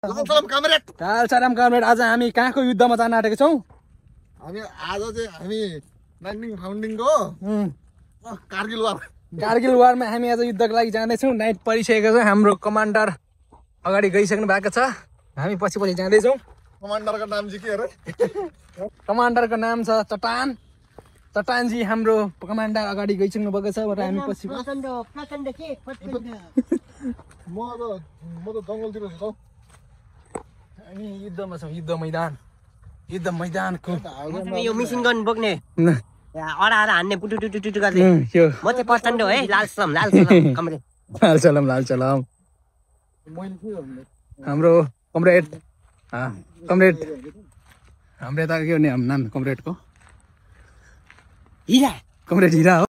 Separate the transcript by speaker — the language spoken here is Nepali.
Speaker 1: सलाम कामरेड।
Speaker 2: लाल सलाम कामरेड। आज हामी कहाँको युद्धमा जान आँटेको छौँ?
Speaker 1: हामी आज चाहिँ हामी 19 फाउन्डिङको कारगिल वार।
Speaker 2: कारगिल वारमा हामी आज युद्धको लागि जाँदैछौँ। नाइट परिसकेको छ। हाम्रो कमान्डर अगाडि गइसक्नु भएको छ। हामी पछि पछि जाँदैछौँ।
Speaker 1: कमान्डरको नाम चाहिँ के अरे?
Speaker 2: कमान्डरको नाम छ चट्टान। चट्टानजी हाम्रो कमान्डर अगाडि गइसक्नु भएको छ र हामी पछि
Speaker 1: म त जङ्गलतिर छु।
Speaker 2: हामी युद्धमा छौँ। युद्ध मैदानको
Speaker 3: यो मिसिन गन बोक्ने अडाएर हान्ने पुटु टुटु टुटु गर्ने म चाहिँ प्रचण्ड है। लाल सलाम कमरेड।
Speaker 2: लाल सलाम। हाम्रो कमरेड हाम्रो यता के हो नाम कमरेडको?
Speaker 3: हिरा
Speaker 2: कमरेड हिरा हो।